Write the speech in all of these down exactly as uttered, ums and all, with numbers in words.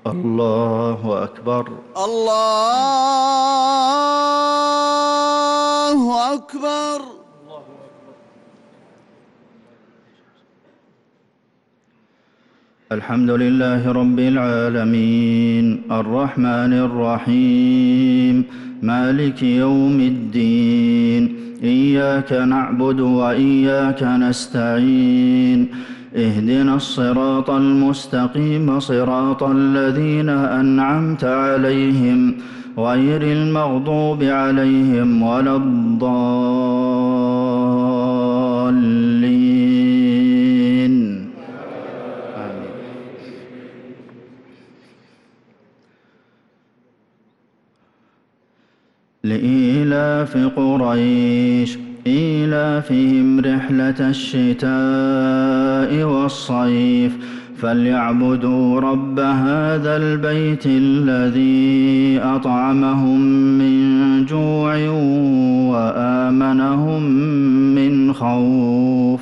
الله أكبر. الله أكبر. الحمد لله رب العالمين الرحمن الرحيم مالك يوم الدين إياك نعبد وإياك نستعين اهدنا الصراط المستقيم صراط الذين أنعمت عليهم غير المغضوب عليهم ولا الضالين آمين. لإيلاف قريش إيلافهم رحلة الشتاء والصيف فليعبدوا رب هذا البيت الذي أطعمهم من جوع وآمنهم من خوف.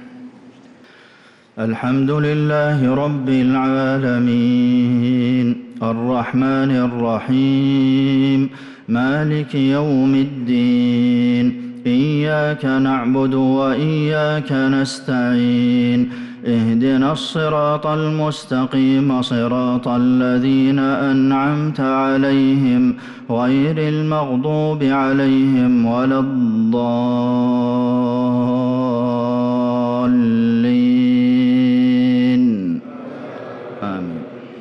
الحمد لله رب العالمين الرحمن الرحيم مالك يوم الدين إياك نعبد وإياك نستعين اهدنا الصراط المستقيم صراط الذين أنعمت عليهم غير المغضوب عليهم ولا الضالين آمين.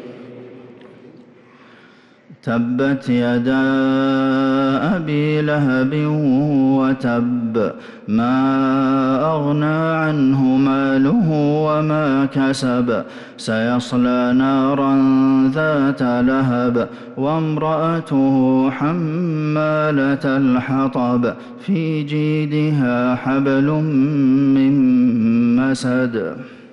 تبت يدا أبي لهب وتب ما أغنى عنه ماله وما كسب سيصلى نارا ذات لهب وامرأته حمالة الحطب في جيدها حبل من مسد.